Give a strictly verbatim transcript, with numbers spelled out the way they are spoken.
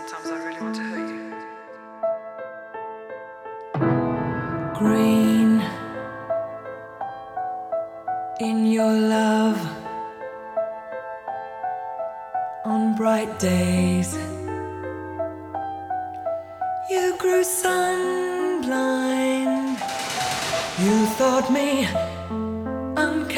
sometimes I really want to hurt you. Green in your love on bright days. You grew sun blind. You thought me